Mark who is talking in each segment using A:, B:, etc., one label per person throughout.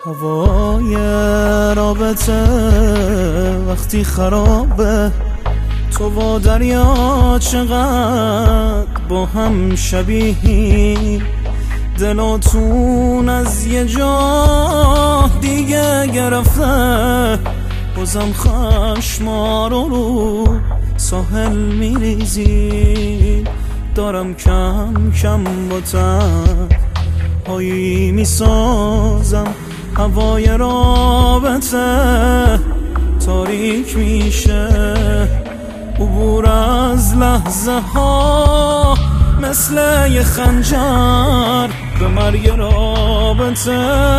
A: هوای رابطه وقتی خرابه، تو با دریا چقدر با هم شبیهی، دلاتون از یه جا دیگه گرفته، بازم خشما رو ساحل میریزی. دارم کم کم با تنهایی میسازم، هوای رابطه تاریک میشه، عبور از لحظه ها مثل یه خنجر به مرگ رابطه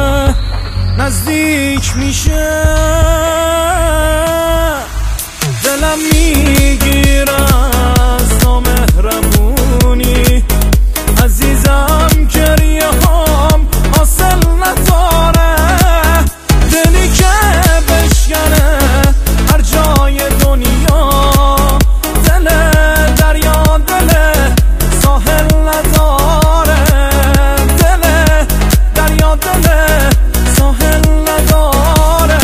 A: نزدیک میشه. دلم میگیره از نامهربونی، عزیزم گریه هام حاصل نداره، دلی که بشکنه هر جای دنیا، دل دریا دل ساحل نداره، دل دریا دل ساحل نداره.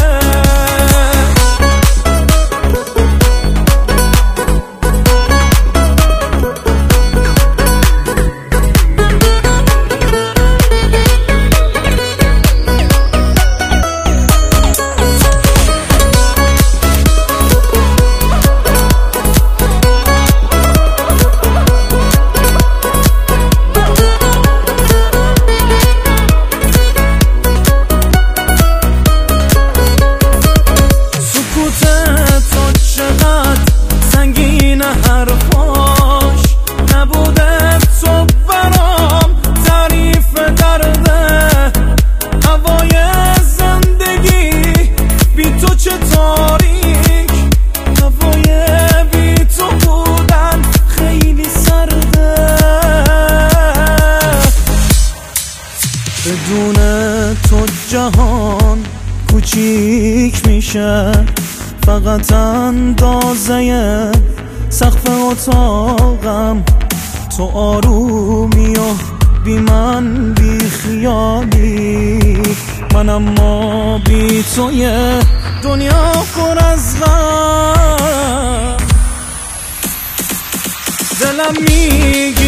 A: حرفاش نبوده تو برام تعریف درده، هوای زندگی بی تو چه تاریک، هوای بی تو بودن خیلی سرده، بدون تو جهان کوچیک میشه، فقط اندازه سقف اتاقم، تو آرومی و بی من بی خیالی، من اما بی تو یه دنیا پر از غم. دلم میگه